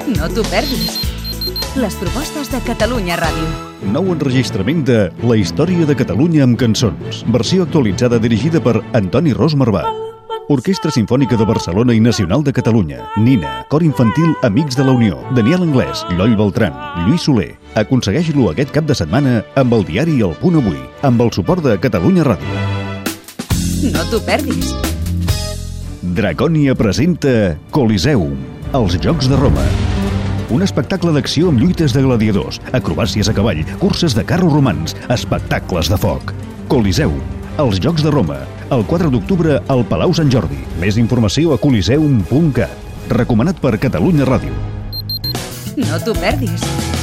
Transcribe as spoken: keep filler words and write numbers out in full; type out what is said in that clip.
No t'ho perdis. Les propostes de Catalunya Ràdio. Nou enregistrament de La història de Catalunya amb cançons. Versió actualitzada dirigida per Antoni Ros Marvà. Orquestra Simfònica de Barcelona i Nacional de Catalunya. Nina, Cor Infantil Amics de la Unió. Daniel Anglès, Lloll Beltran, Lluís Soler. Aconsegueix-lo aquest cap de setmana amb el diari El Punt Avui, amb el suport de Catalunya Ràdio. No t'ho perdis. Dracònia presenta Coliseum, els Jocs de Roma. Un espectacle d'acció amb lluites de gladiadors, acrobàcies a cavall, curses de carros romans, espectacles de foc. Coliseum, els Jocs de Roma, el quatre d'octubre al Palau Sant Jordi. Més informació a coliseum punt cat. Recomanat per Catalunya Ràdio. No t'ho perdis.